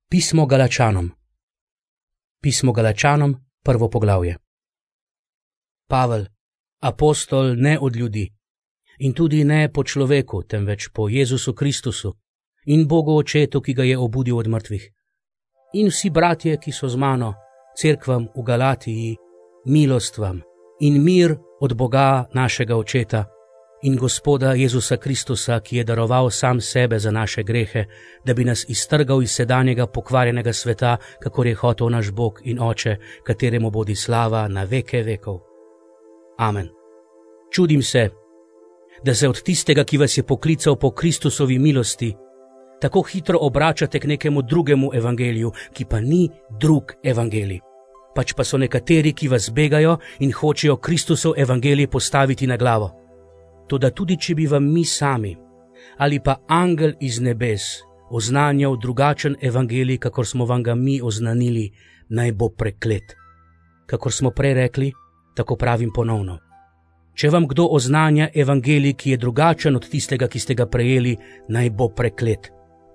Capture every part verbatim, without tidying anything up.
Pismo Galačanom. Pismo Galačanom, prvo poglavje. Pavel, apostol ne od ljudi, in tudi ne po človeku, temveč po Jezusu Kristusu in Bogu Očetu, ki ga je obudil od mrtvih. In vsi bratje, ki so z mano, cerkvam v Galatiji, milost vam in mir od Boga našega Očeta in Gospoda Jezusa Kristusa, ki je daroval sam sebe za naše grehe, da bi nas iztrgal iz sedanjega pokvarjenega sveta, kakor je hotel naš Bog in Oče, kateremu bodi slava na veke vekov. Amen. Čudim se, da se od tistega, ki vas je poklical po Kristusovi milosti, tako hitro obračate k nekemu drugemu evangeliju, ki pa ni drug evangelij. Pač pa so nekateri, ki vas begajo in hočejo Kristusov evangelij postaviti na glavo. Toda tudi, če bi vam mi sami ali pa angel iz nebes oznanjal drugačen evangelij, kakor smo vam ga mi oznanili, naj bo preklet. Kakor smo prej rekli, tako pravim ponovno. Če vam kdo oznanja evangelij, ki je drugačen od tistega, ki ste ga prejeli, naj bo preklet.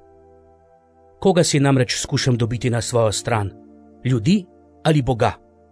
Koga si namreč skušam dobiti na svojo stran? Ljudi ali Boga?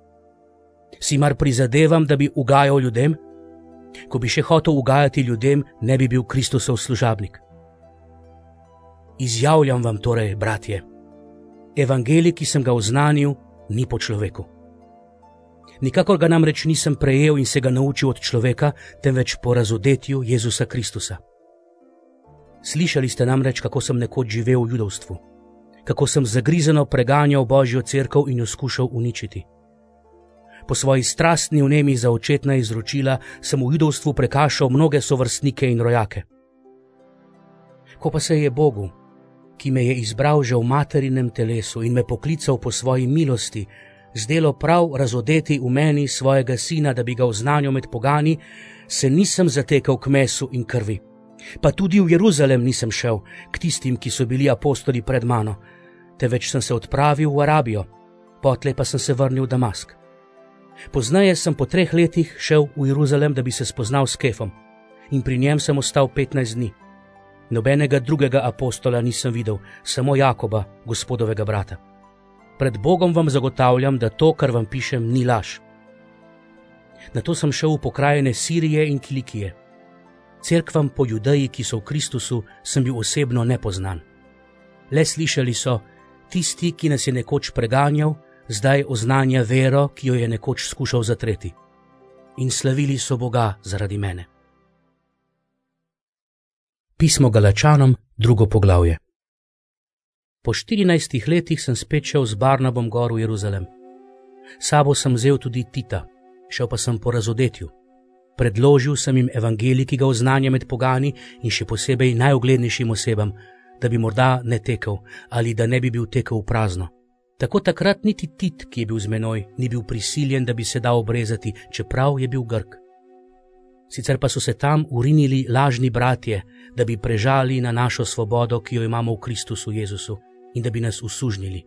Si mar prizadevam, da bi ugajal ljudem? Ko bi še hotel ugajati ljudem, ne bi bil Kristusov služabnik. Izjavljam vam torej, bratje, evangelij, ki sem ga oznanil, ni po človeku. Nikakor ga namreč nisem prejel in se ga naučil od človeka, temveč po razodetju Jezusa Kristusa. Slišali ste namreč, kako sem nekoč živel v judovstvu, kako sem zagrizeno preganjal Božjo cerkev in jo skušal uničiti. Po svoji strastni vnemi za očetna izročila sem v judovstvu prekašal mnoge sovrstnike in rojake. Ko pa se je Bogu, ki me je izbral že v materinem telesu in me poklical po svoji milosti, zdelo prav razodeti v meni svojega sina, da bi ga oznanil med pogani, se nisem zatekal k mesu in krvi. Pa tudi v Jeruzalem nisem šel, k tistim, ki so bili apostoli pred mano, teveč sem se odpravil v Arabijo, potlej pa sem se vrnil v Damask. Pozneje sem po treh letih šel v Jeruzalem, da bi se spoznal s Kefom, in pri njem sem ostal petnajst dni. Nobenega drugega apostola nisem videl, samo Jakoba, Gospodovega brata. Pred Bogom vam zagotavljam, da to, kar vam pišem, ni laž. Nato sem šel v pokrajine Sirije in Kilikije. Cerkvam po Judeji, ki so v Kristusu, sem bil osebno nepoznan. Le slišali so, tisti, ki nas je nekoč preganjal, zdaj oznanja vero, ki jo je nekoč skušal zatreti. In slavili so Boga zaradi mene. Pismo Galačanom, drugo poglavje. Po štirinajstih letih sem spet šel z Barnabom gor v Jeruzalem. Sabo sem vzel tudi Tita, šel pa sem po razodetju. Predložil sem jim evangelij, ki ga oznanja med pogani in še posebej najuglednejšim osebam, da bi morda ne tekel ali da ne bi bil tekel v prazno. Tako takrat niti Tit, ki je bil z menoj, ni bil prisiljen, da bi se dal obrezati, čeprav je bil Grk. Sicer pa so se tam urinili lažni bratje, da bi prežali na našo svobodo, ki jo imamo v Kristusu Jezusu, in da bi nas usužnili.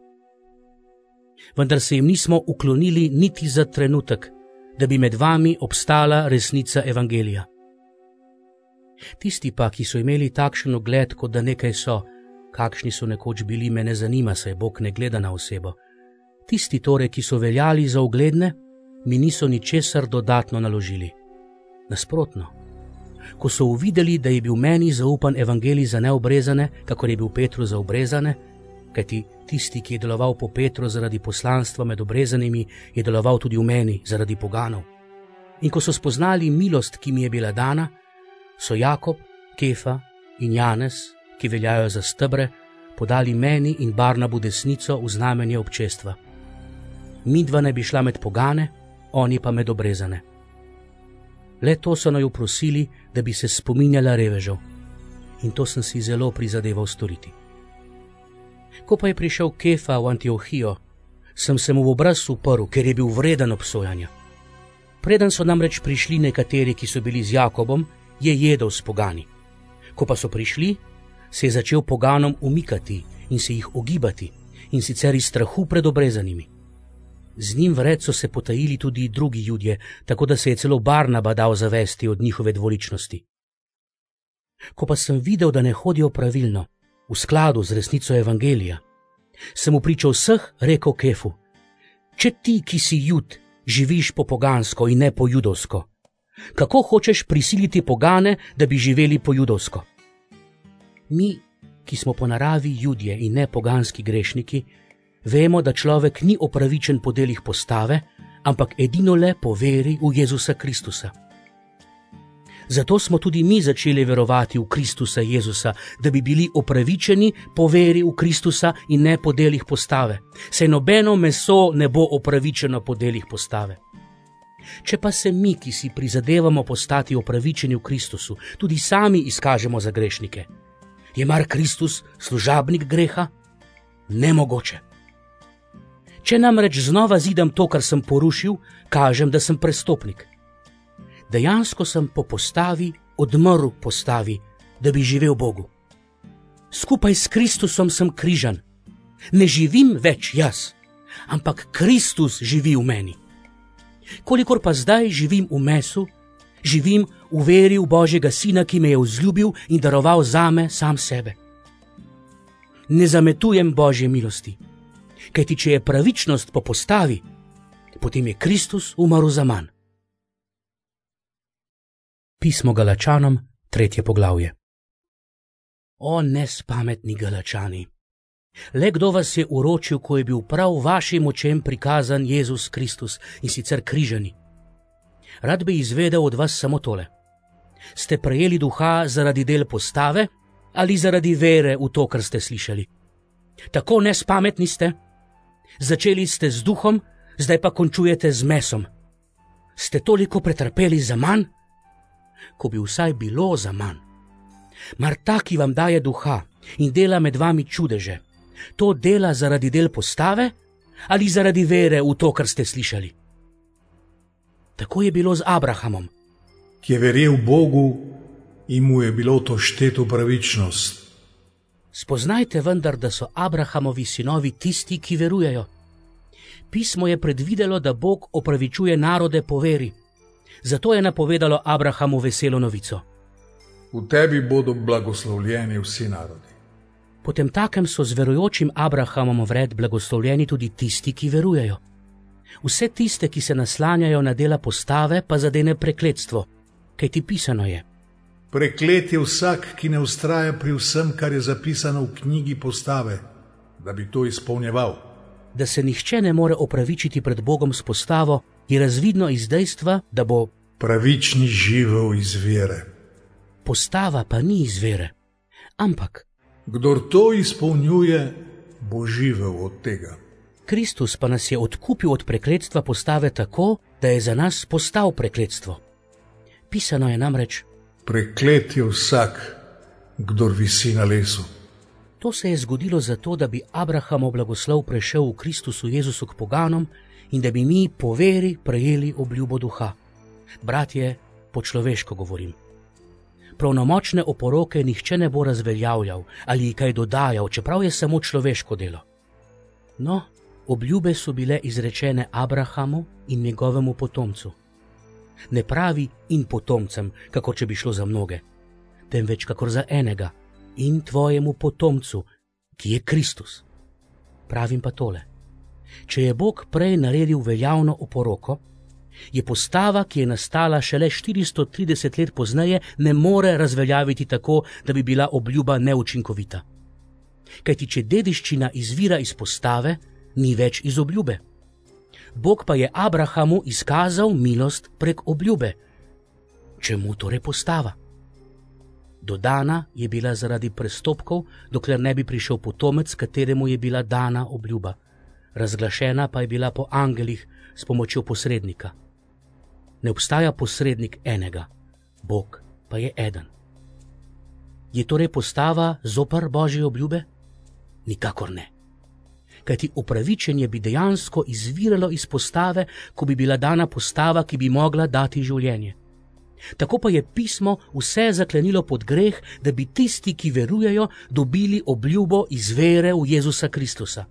Vendar se jim nismo uklonili niti za trenutek, da bi med vami obstala resnica evangelija. Tisti pa, ki so imeli takšen ugled, kot da nekaj so, kakšni so nekoč bili, me ne zanima, saj Bog ne gleda na osebo. Tisti torej, ki so veljali za ugledne, mi niso ničesar dodatno naložili. Nasprotno, ko so uvideli, da je bil meni zaupan evangelij za neobrezane, kakor je bil Petru za obrezane, kajti tisti, ki je deloval po Petru zaradi poslanstva med obrezanimi, je deloval tudi v meni zaradi poganov. In ko so spoznali milost, ki mi je bila dana, so Jakob, Kefa in Janez, ki veljajo za stebre, podali meni in Barnabu desnico v znamenje občestva. Midva naj bi šla med pogane, oni pa med obrezane. Le to so naju prosili, da bi se spominjala revežev, in to sem si zelo prizadeval storiti. Ko pa je prišel Kefa v Antiohijo, sem se mu v obraz uprl, ker je bil vreden obsojanja. Preden so namreč prišli nekateri, ki so bili z Jakobom, je jedel s pogani. Ko pa so prišli, se je začel poganom umikati in se jih ogibati, in sicer iz strahu pred obrezanimi. Z njim vred so se potajili tudi drugi Judje, tako da se je celo Barnaba dal zavesti od njihove dvoličnosti. Ko pa sem videl, da ne hodijo pravilno, v skladu z resnico evangelija, Sem vpričo vseh rekel Kefu: če ti, ki si Jud, živiš po pogansko in ne po judovsko, kako hočeš prisiliti pogane, da bi živeli po judovsko? Mi, ki smo po naravi Judje in ne poganski grešniki, vemo, da človek ni opravičen po delih postave, ampak edino le po veri v Jezusa Kristusa. Zato smo tudi mi začeli verovati v Kristusa Jezusa, da bi bili opravičeni po veri v Kristusa in ne po delih postave. Saj nobeno meso ne bo opravičeno po delih postave. Če pa se mi, ki si prizadevamo postati opravičeni v Kristusu, tudi sami izkažemo za grešnike, je mar Kristus služabnik greha? Nemogoče. Če namreč znova zidam to, kar sem porušil, kažem, da sem prestopnik. Dejansko sem po postavi odmrl postavi, da bi živel Bogu. Skupaj s Kristusom sem križan. Ne živim več jaz, ampak Kristus živi v meni. Kolikor pa zdaj živim v mesu, živim v veri v Božjega Sina, ki me je vzljubil in daroval zame sam sebe. Ne zametujem Božje milosti, kajti če je pravičnost po postavi, potem je Kristus umrl za manj. Pismo Galačanom, tretje poglavje. O nespametni Galačani! Le kdo vas je uročil, ko je bil prav vašim očem prikazan Jezus Kristus in sicer križani? Rad bi izvedel od vas samo tole. Ste prejeli duha zaradi del postave ali zaradi vere v to, kar ste slišali? Tako nespametni ste? Začeli ste z duhom, zdaj pa končujete z mesom. Ste toliko pretrpeli za manj? Ko bi vsaj bilo za manj. Mar ta, ki vam daje duha in dela med vami čudeže, to dela zaradi del postave ali zaradi vere v to, kar ste slišali? Tako je bilo z Abrahamom, ki je verjel Bogu in mu je bilo to šteto pravičnost. Spoznajte vendar, da so Abrahamovi sinovi tisti, ki verujejo. Pismo je predvidelo, da Bog opravičuje narode po veri. Zato je napovedalo Abrahamu veselo novico. V tebi bodo blagoslovljeni vsi narodi. Potem takem so z verujočim Abrahamom vred blagoslovljeni tudi tisti, ki verujejo. Vse tiste, ki se naslanjajo na dela postave, pa zadene prekletstvo, kajti pisano je: Preklet je vsak, ki ne vztraja pri vsem, kar je zapisano v knjigi postave, da bi to izpolnjeval. Da se nihče ne more opravičiti pred Bogom s postavo, je razvidno iz dejstva, da bo pravični živel iz vere. Postava pa ni iz vere, ampak kdor to izpolnjuje, bo živel od tega. Kristus pa nas je odkupil od prekletstva postave tako, da je za nas postal prekletstvo. Pisano je namreč: Preklet je vsak, kdor visi na lesu. To se je zgodilo zato, da bi Abrahamov blagoslov prešel v Kristusu Jezusu k poganom in da bi mi po veri prejeli obljubo duha. Bratje, po človeško govorim. Pravnomočne oporoke nihče ne bo razveljavljal ali kaj dodajal, čeprav je samo človeško delo. No, obljube so bile izrečene Abrahamu in njegovemu potomcu. Ne pravi in potomcem, kakor če bi šlo za mnoge, temveč kakor za enega, in tvojemu potomcu, ki je Kristus. Pravim pa tole: če je Bog prej naredil veljavno oporoko, je postava, ki je nastala šele štiristo trideset let pozneje, ne more razveljaviti tako, da bi bila obljuba neučinkovita. Kajti če dediščina izvira iz postave, ni več iz obljube. Bog pa je Abrahamu izkazal milost prek obljube. Čemu torej postava? Dodana je bila zaradi prestopkov, dokler ne bi prišel potomec, kateremu je bila dana obljuba. Razglašena pa je bila po angelih s pomočjo posrednika. Ne obstaja posrednik enega, Bog pa je eden. Je torej postava zoper Božje obljube? Nikakor ne. Kajti upravičenje bi dejansko izviralo iz postave, ko bi bila dana postava, ki bi mogla dati življenje. Tako pa je pismo vse zaklenilo pod greh, da bi tisti, ki verujejo, dobili obljubo iz vere v Jezusa Kristusa.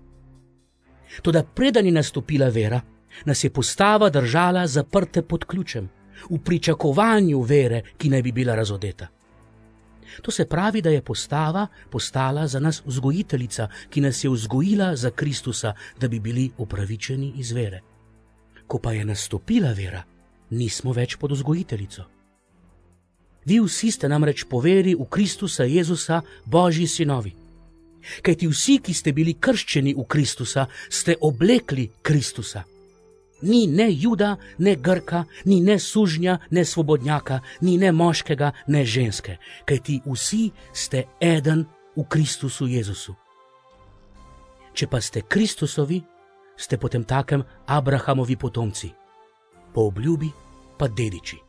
Toda preden je nastopila vera, nas je postava držala zaprte pod ključem, v pričakovanju vere, ki naj bi bila razodeta. To se pravi, da je postava postala za nas vzgojiteljica, ki nas je vzgojila za Kristusa, da bi bili upravičeni iz vere. Ko pa je nastopila vera, nismo več pod vzgojiteljico. Vi vsi ste namreč po veri v Kristusa Jezusa Božji sinovi. Kajti vsi, ki ste bili krščeni v Kristusa, ste oblekli Kristusa. Ni ne Juda, ne Grka, ni ne sužnja, ne svobodnjaka, ni ne moškega, ne ženske, kajti vsi ste eden v Kristusu Jezusu. Če pa ste Kristusovi, ste potem takem Abrahamovi potomci, po obljubi pa dediči.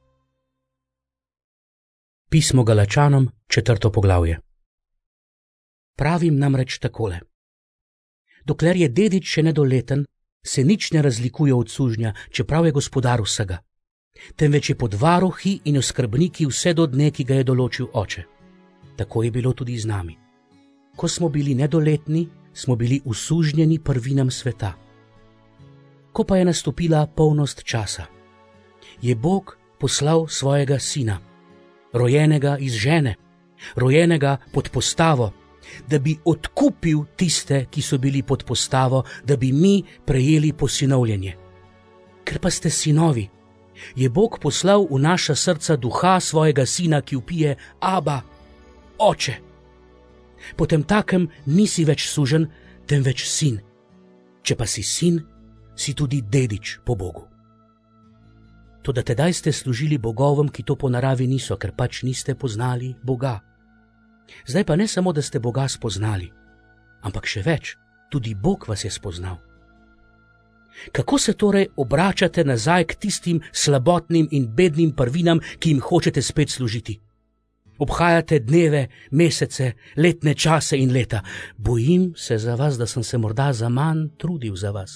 Pismo Galačanom, četrto poglavje. Pravim namreč takole. Dokler je dedič še nedoleten, se nič ne razlikuje od sužnja, čeprav je gospodar vsega. Temveč je pod varuhi in oskrbniki vse do dne, ki ga je določil oče. Tako je bilo tudi z nami. Ko smo bili nedoletni, smo bili usužnjeni prvinam sveta. Ko pa je nastopila polnost časa, je Bog poslal svojega sina, rojenega iz žene, rojenega pod postavo, da bi odkupil tiste, ki so bili pod postavo, da bi mi prejeli posinovljenje. Ker pa ste sinovi, je Bog poslal v naša srca duha svojega sina, ki vpije: Aba, oče. Potem takem nisi več sužen, temveč sin. Če pa si sin, si tudi dedič po Bogu. Toda tedaj ste služili bogovom, ki to po naravi niso, ker pač niste poznali Boga. Zdaj pa ne samo, da ste Boga spoznali, ampak še več, tudi Bog vas je spoznal. Kako se torej obračate nazaj k tistim slabotnim in bednim prvinam, ki jim hočete spet služiti? Obhajate dneve, mesece, letne čase in leta. Bojim se za vas, da sem se morda za manj trudil za vas.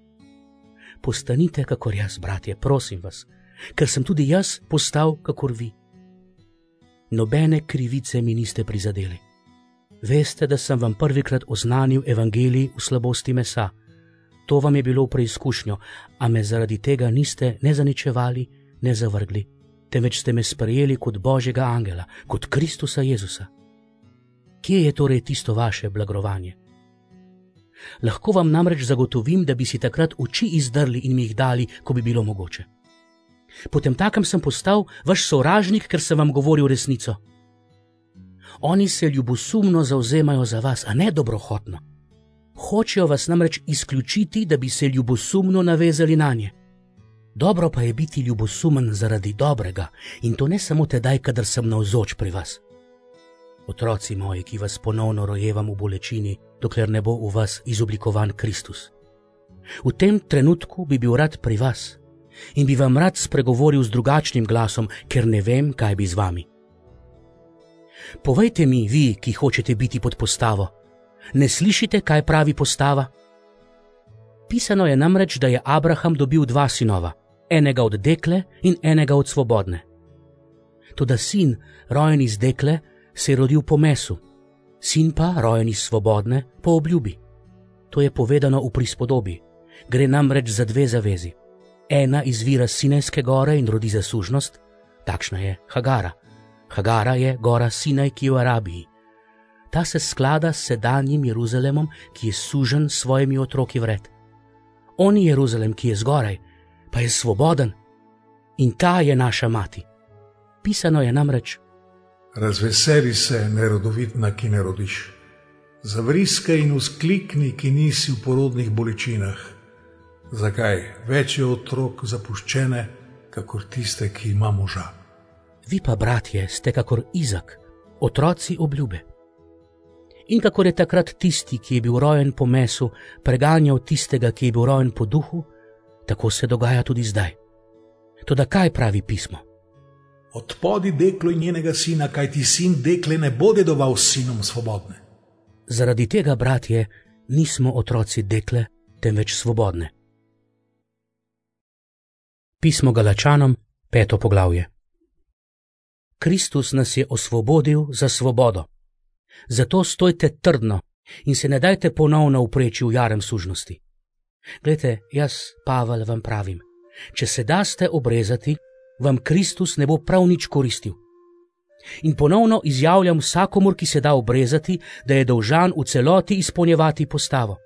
Postanite kakor jaz, bratje, prosim vas, ker sem tudi jaz postal kakor vi. Nobene krivice mi niste prizadeli. Veste, da sem vam prvikrat oznanil evangelij v slabosti mesa. To vam je bilo v preizkušnjo, a me zaradi tega niste ne zaničevali, ne zavrgli, temveč ste me sprejeli kot Božjega angela, kot Kristusa Jezusa. Kje je torej tisto vaše blagrovanje? Lahko vam namreč zagotovim, da bi si takrat oči izdrli in mi jih dali, ko bi bilo mogoče. Potem takem sem postal vaš sovražnik, ker sem vam govoril resnico. Oni se ljubosumno zauzemajo za vas, a ne dobrohotno. Hočejo vas namreč izključiti, da bi se ljubosumno navezali nanje. Dobro pa je biti ljubosumen zaradi dobrega, in to ne samo tedaj, kadar sem navzoč pri vas. Otroci moji, ki vas ponovno rojevam v bolečini, dokler ne bo v vas izoblikovan Kristus. V tem trenutku bi bil rad pri vas in bi vam rad spregovoril z drugačnim glasom, ker ne vem, kaj bi z vami. Povejte mi, vi, ki hočete biti pod postavo, ne slišite, kaj pravi postava? Pisano je namreč, da je Abraham dobil dva sinova, enega od dekle in enega od svobodne. Toda sin, rojen iz dekle, se je rodil po mesu, sin pa, rojen iz svobodne, po obljubi. To je povedano v prispodobi. Gre namreč za dve zavezi. Ena izvira s Sinajske gore in rodi zaslužnost, takšna je Hagara. Hagara je gora Sinaj, ki je v Arabiji. Ta se sklada s sedanjim Jeruzalemom, ki je sužen s svojimi otroki vred. On je Jeruzalem, ki je zgoraj, pa je svoboden, in ta je naša mati. Pisano je namreč: Razveseli se, nerodovitna, ki ne rodiš. Zavriskaj in vzklikni, ki nisi v porodnih bolečinah. Zakaj? Več je otrok zapuščene, kakor tiste, ki ima moža. Vi pa, bratje, ste kakor Izak, otroci obljube. In kakor je takrat tisti, ki je bil rojen po mesu, preganjal tistega, ki je bil rojen po duhu, tako se dogaja tudi zdaj. Toda kaj pravi pismo? Odpodi deklo in njenega sina, kaj ti sin dekle ne bo dedoval s sinom svobodne. Zaradi tega, bratje, nismo otroci dekle, temveč svobodne. Pismo Galačanom, peto poglavje. Kristus nas je osvobodil za svobodo. Zato stojte trdno in se ne dajte ponovno upreči v jarem sužnosti. Glejte, jaz, Pavel, vam pravim, če se daste obrezati, vam Kristus ne bo prav nič koristil. In ponovno izjavljam vsakomur, ki se da obrezati, da je dolžan v celoti izpolnjevati postavo.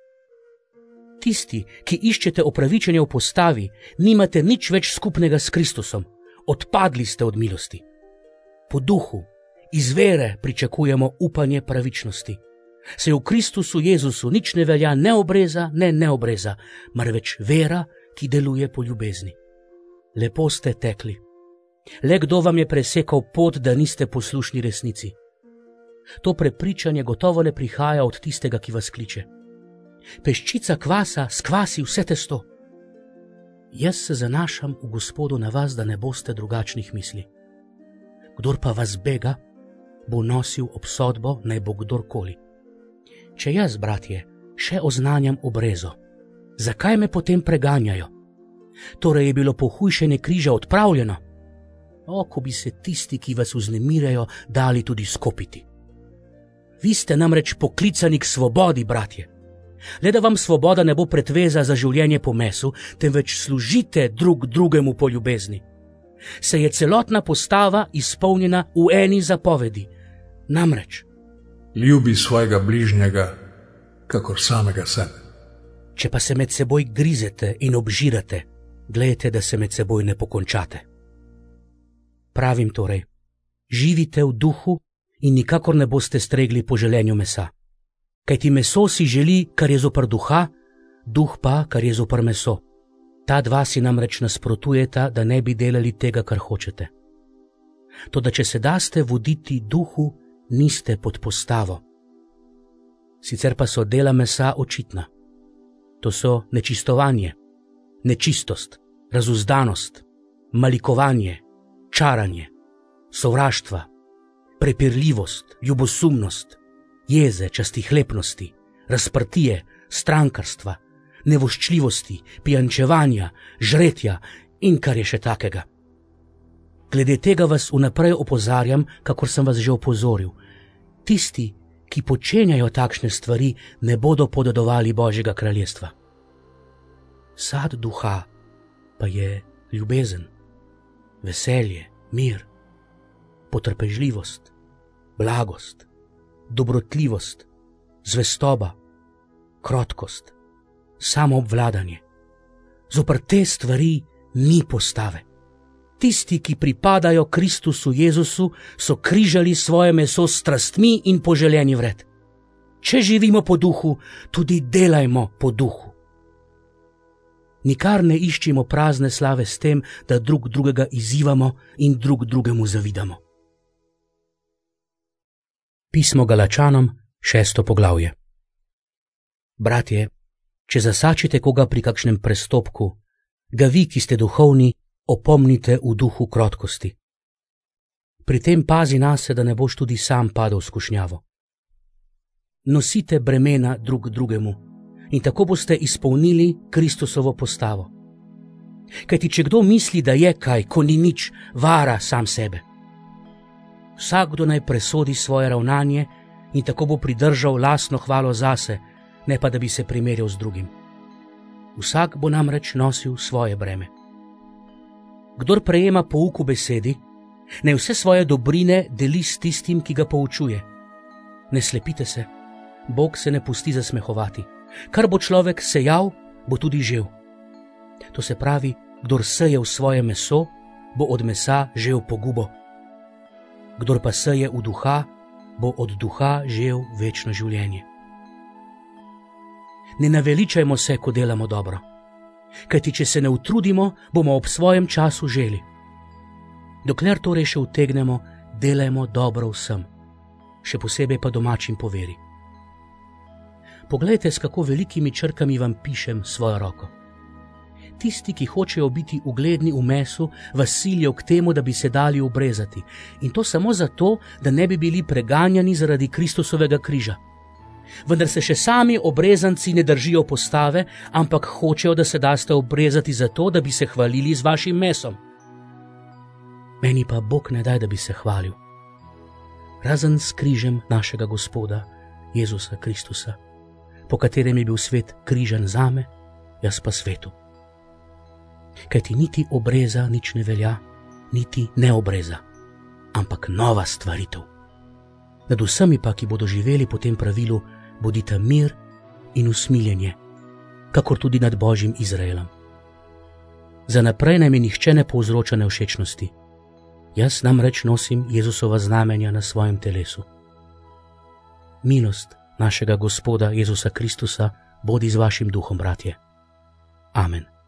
Tisti, ki iščete opravičenje v postavi, nimate nič več skupnega s Kristusom, odpadli ste od milosti. Po duhu, iz vere pričakujemo upanje pravičnosti. Se v Kristusu Jezusu nič ne velja ne obreza, ne neobreza, marveč vera, ki deluje po ljubezni. Lepo ste tekli. Le kdo vam je presekal pot, da niste poslušni resnici? To prepričanje gotovo ne prihaja od tistega, ki vas kliče. Peščica kvasa skvasi vse testo. Jaz se zanašam v Gospodu na vas, da ne boste drugačnih misli. Kdor pa vas bega, bo nosil obsodbo, naj bo kdorkoli. Če jaz, bratje, še oznanjam obrezo, zakaj me potem preganjajo? Torej je bilo pohujšanje križa odpravljeno? O, ko bi se tisti, ki vas vznemirajo, dali tudi skopiti. Vi ste namreč poklicani k svobodi, bratje. Le da vam svoboda ne bo pretveza za življenje po mesu, temveč služite drug drugemu po ljubezni. Se je celotna postava izpolnjena v eni zapovedi. Namreč, ljubi svojega bližnjega, kakor samega sebe. Če pa se med seboj grizete in obžirate, glejte, da se med seboj ne pokončate. Pravim torej, živite v duhu in nikakor ne boste stregli po želenju mesa. Kajti meso si želi, kar je zopr duha, duh pa, kar je zopr meso. Ta dva si namreč nasprotujeta, da ne bi delali tega, kar hočete. Toda če se daste voditi duhu, niste pod postavo. Sicer pa so dela mesa očitna. To so nečistovanje, nečistost, razuzdanost, malikovanje, čaranje, sovraštva, prepirljivost, ljubosumnost, jeze, častihlepnosti, razprtije, strankarstva, nevoščljivosti, pijančevanja, žretja in kar je še takega. Glede tega vas vnaprej opozarjam, kakor sem vas že opozoril. Tisti, ki počenjajo takšne stvari, ne bodo podedovali Božjega kraljestva. Sad duha pa je ljubezen, veselje, mir, potrpežljivost, blagost, dobrotljivost, zvestoba, krotkost, samoobvladanje. Zopr te stvari ni postave. Tisti, ki pripadajo Kristusu Jezusu, so križali svoje meso s strastmi in poželjeni vred. Če živimo po duhu, tudi delajmo po duhu. Nikar ne iščimo prazne slave s tem, da drug drugega izzivamo in drug drugemu zavidamo. Pismo Galačanom, šesto poglavje. Bratje, če zasačite koga pri kakšnem prestopku, ga vi, ki ste duhovni, opomnite v duhu krotkosti. Pri tem pazi nase, da ne boš tudi sam padel v skušnjavo. Nosite bremena drug drugemu in tako boste izpolnili Kristusovo postavo. Kajti če kdo misli, da je kaj, ko ni nič, vara sam sebe. Vsakdo naj presodi svoje ravnanje in tako bo pridržal lastno hvalo zase, ne pa da bi se primerjal z drugim. Vsak bo namreč nosil svoje breme. Kdor prejema pouk v besedi, naj vse svoje dobrine deli s tistim, ki ga poučuje. Ne slepite se, Bog se ne pusti zasmehovati. Kar bo človek sejal, bo tudi žel. To se pravi, kdor seje v svoje meso, bo od mesa žel pogubo. Kdor pa seje v duha, bo od duha žel večno življenje. Ne naveličajmo se, ko delamo dobro. Kajti če se ne utrudimo, bomo ob svojem času želi. Dokler torej še utegnemo, delajmo dobro vsem, še posebej pa domačim po veri. Poglejte, s kako velikimi črkami vam pišem svojo roko. Tisti, ki hočejo biti ugledni v mesu, vas silijo k temu, da bi se dali obrezati. In to samo zato, da ne bi bili preganjani zaradi Kristusovega križa. Vendar se še sami obrezanci ne držijo postave, ampak hočejo, da se daste obrezati zato, da bi se hvalili z vašim mesom. Meni pa Bog ne daj, da bi se hvalil. Razen s križem našega Gospoda, Jezusa Kristusa, po katerem je bil svet križan zame, jaz pa svetu. Kajti niti obreza nič ne velja, niti neobreza. ampak nova stvaritev. Nad vsemi pa, ki bodo živeli po tem pravilu, bodita mir in usmiljenje, kakor tudi nad Božjim Izraelom. Za naprej naj mi nihče ne povzroča nevšečnosti. Jaz namreč nosim Jezusova znamenja na svojem telesu. Milost našega Gospoda Jezusa Kristusa bodi z vašim duhom, bratje. Amen.